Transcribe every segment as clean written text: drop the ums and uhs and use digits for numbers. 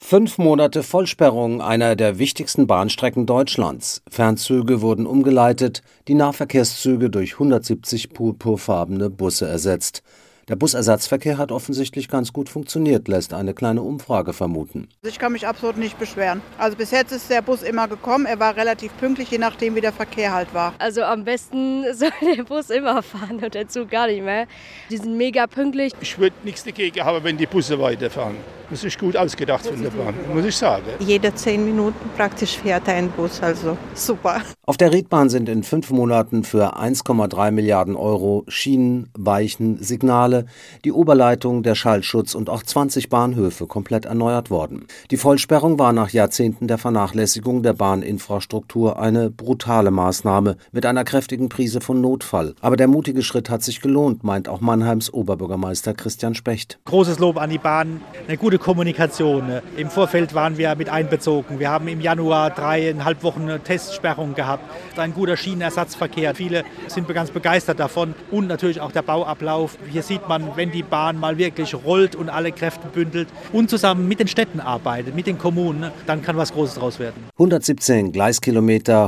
5 Monate Vollsperrung einer der wichtigsten Bahnstrecken Deutschlands. Fernzüge wurden umgeleitet, die Nahverkehrszüge durch 170 purpurfarbene Busse ersetzt. Der Busersatzverkehr hat offensichtlich ganz gut funktioniert, lässt eine kleine Umfrage vermuten. Ich kann mich absolut nicht beschweren. Also bis jetzt ist der Bus immer gekommen. Er war relativ pünktlich, je nachdem wie der Verkehr halt war. Also am besten soll der Bus immer fahren und der Zug gar nicht mehr. Die sind mega pünktlich. Ich würde nichts dagegen haben, wenn die Busse weiterfahren. Das ist gut ausgedacht von der Bahn, muss ich sagen. Jede 10 Minuten praktisch fährt ein Bus, also super. Auf der Riedbahn sind in 5 Monaten für 1,3 Milliarden Euro Schienen, Weichen, Signale, die Oberleitung, der Schallschutz und auch 20 Bahnhöfe komplett erneuert worden. Die Vollsperrung war nach Jahrzehnten der Vernachlässigung der Bahninfrastruktur eine brutale Maßnahme mit einer kräftigen Prise von Notfall. Aber der mutige Schritt hat sich gelohnt, meint auch Mannheims Oberbürgermeister Christian Specht. Großes Lob an die Bahn, eine gute Kommunikation. Im Vorfeld waren wir mit einbezogen. Wir haben im Januar 3,5 Wochen eine Testsperrung gehabt. Ein guter Schienenersatzverkehr. Viele sind ganz begeistert davon. Und natürlich auch der Bauablauf. Hier sieht man, wenn die Bahn mal wirklich rollt und alle Kräfte bündelt und zusammen mit den Städten arbeitet, mit den Kommunen, dann kann was Großes draus werden. 117 Gleiskilometer,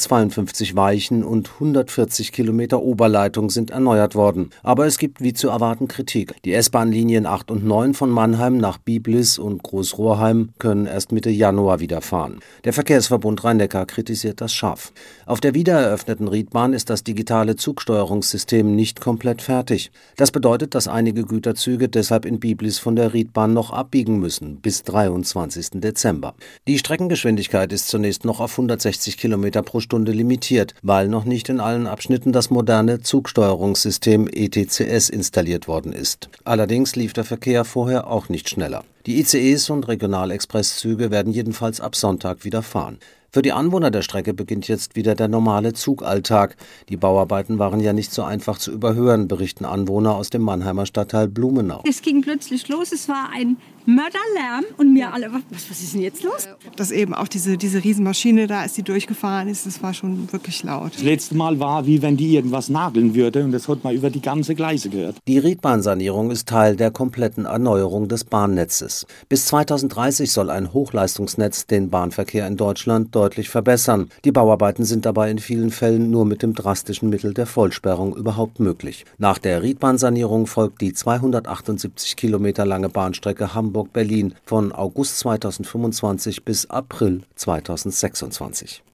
152 Weichen und 140 Kilometer Oberleitung sind erneuert worden. Aber es gibt wie zu erwarten Kritik. Die S-Bahn-Linien 8 und 9 von Mannheim nach Biblis und Großrohrheim können erst Mitte Januar wieder fahren. Der Verkehrsverbund Rhein-Neckar kritisiert das scharf. Auf der wiedereröffneten Riedbahn ist das digitale Zugsteuerungssystem nicht komplett fertig. Das bedeutet, dass einige Güterzüge deshalb in Biblis von der Riedbahn noch abbiegen müssen, bis 23. Dezember. Die Streckengeschwindigkeit ist zunächst noch auf 160 Kilometer pro Stunde limitiert, weil noch nicht in allen Abschnitten das moderne Zugsteuerungssystem ETCS installiert worden ist. Allerdings lief der Verkehr vorher auch nicht schneller. Die ICEs und Regionalexpresszüge werden jedenfalls ab Sonntag wieder fahren. Für die Anwohner der Strecke beginnt jetzt wieder der normale Zugalltag. Die Bauarbeiten waren ja nicht so einfach zu überhören, berichten Anwohner aus dem Mannheimer Stadtteil Blumenau. Es ging plötzlich los, es war ein Mörderlärm und wir alle, was ist denn jetzt los? Dass eben auch diese Riesenmaschine da ist, die durchgefahren ist, das war schon wirklich laut. Das letzte Mal war, wie wenn die irgendwas nageln würde und das hat man über die ganze Gleise gehört. Die Riedbahnsanierung ist Teil der kompletten Erneuerung des Bahnnetzes. Bis 2030 soll ein Hochleistungsnetz den Bahnverkehr in Deutschland deutlich verbessern. Die Bauarbeiten sind dabei in vielen Fällen nur mit dem drastischen Mittel der Vollsperrung überhaupt möglich. Nach der Riedbahnsanierung folgt die 278 Kilometer lange Bahnstrecke Hamburg-Berlin von August 2025 bis April 2026.